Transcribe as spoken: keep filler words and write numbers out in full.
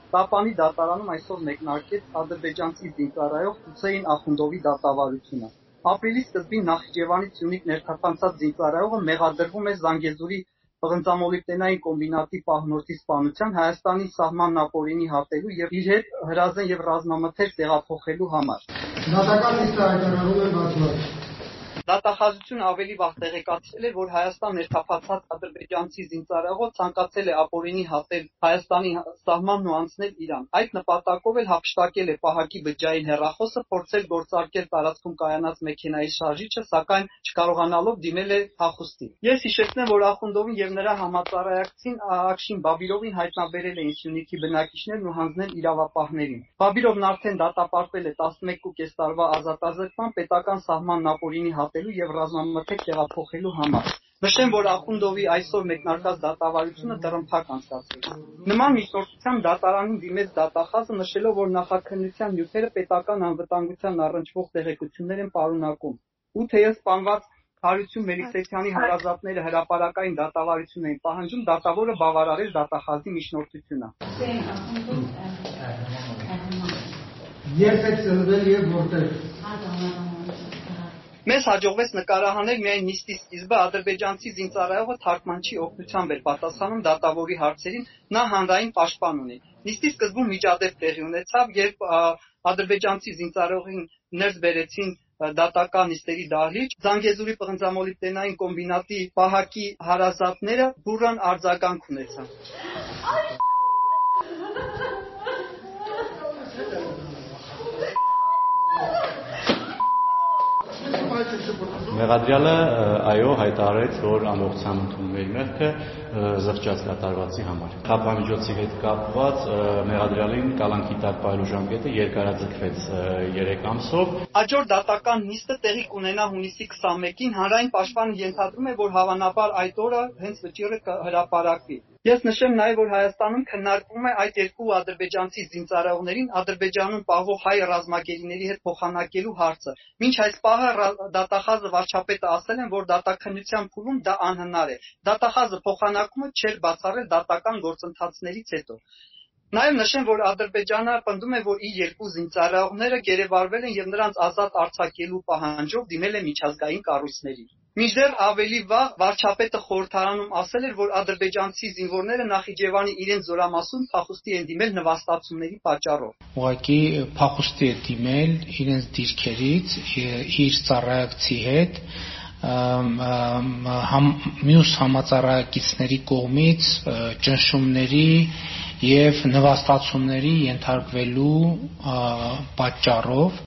Տապանի դատարանում այսօր մեկնարկեց ադրբեջանցի զինծառայող Հուսեյն Ախունդովի դատավարությունը։ Ապրիլի սկզբին Նախիջևանի Սյունիք ներթափանցած զինծառայողը մեղադրվում է Զանգեզուրի պղնձամոլիբդենային կոմբինատի պահնորդի սպանության, Հայաստանի սահմանն ապօրինի հատելու եւ իր հետ հրազեն եւ ռազմամթերք տեղափոխելու համար։ Դատական նիստը հայտարարում է բացված։ Դատախազությունը ավելի վաղ տեղեկացրել էր, որ Հայաստան ներթափանցած ադրբեջանցի զինծառայողը ցանկացել է ապօրինի հատել Հայաստանի սահմանն ու անցնել Իրան։ Այդ նպատակով էլ հափշտակել է Պահակի բջջային հեռախոսը, փորձել գործարկել տարածքում կայանած մեքենայի շարժիչը, սակայն չկարողանալով դիմել է փախուստի։ Ես հիշեցնեմ, որ Ախունդովին եւ նրա համատարակցին Աքշին Բաբիրովին հայտնաբերել էին Սյունիքի բնակիչներն ու հանձնել իրավապահներին։ Բաբիրովն արդեն դատապարտվել է տասնմեկուկես տարվա ազատազրկման, պետական սահմանն ապօրինի հատելու եւ ռազմամթերք տեղափոխելու համար։ Նշեմ, որ Ախունդովի այսօր մեկնարկած դատավարությունը դռնփակ անցկացվեց։ Նման միջնորդությամբ դատարանին դիմեց դատախազը, նշելով, որ նախաքննության նյութերը պետական անվտանգության առնչվող տեղեկություններ են պարունակում։ Ու թեև սպանված Հարություն Մելիքսեթյանի հարազատները հրապարակային դատավարություն էին պահանջում, դատավորը բավարարեց դատախազի միջնորդությունը։ Երբ եք ծնվել եւ որտեղ։ Մեզ հաջողվեց նկարահանել միայն նիստի սկիզբը, ադրբեջանցի զինծառայողը թարգմանչի օգնությամբ էր պատասխանում դատավորի հարցերին, նա հանրային պաշտպան ունի։ Նիստի սկզբում միջադեպ տեղի ունեցավ, երբ ադրբեջանցի զինծառայողին ներս բերեցին դատական նիստերի դահլիճ, Զանգեզուրի պղնձամոլիբդենային կոմբինատի Պահակի հարազատները բուռն արձագանք ունեցան։ Մեղադրյալը այո հայտարարեց, որ ամբողջությամբ ընդունում է իր մեղքը զղջած կատարվածի համար։ Խաբամիջոցի հետ կապված մեղադրյալին կալանքի տակ պահելու ժամկետը երկարաձգվեց երեք ամսով։ Հաջորդ դատական նիստը տեղի կունենա հունիսի քսանմեկին, հանրային պաշտպանը ենթադրում է, որ հավանաբար այդ օրը հենց վճիռը կհրապարակվի։ Ես նշեմ նաև, որ Հայաստանում քննարկվում է այդ երկու ադրբեջանցի զինծառայողներին Ադրբեջանում պահվող հայ ռազմագերիների հետ փոխանակելու հարցը։ Մինչ այս պահը դատախազը վարչապետը ասել են, որ դատաքննության փուլում դա անհնար է։ Դատախազը փոխանակումը չէր բացառել դատական գործընթացներից հետո։ Նաև նշեմ, որ Ադրբեջանը պնդում է, որ իր երկու զինծառայողները գերեվարվել են եւ նրանց ազատ արձակելու պահանջով դիմել է միջազգային կառույցներին։ Մինչդեռ ավելի վաղ վարչապետը խորհրդարանում ասել էր, որ ադրբեջանցի զինվորները Նախիջևանի իրենց զորամասում փախուստի են դիմել նվաստացումների պատճառով։ Ուղղակի փախուստի է դիմել իրենց դիրքերից իր ծառայակցի հետ համ, մյուս համածառայակիցների կողմից ճնշումների եւ նվաստացումների ենթարկվելու պատճառով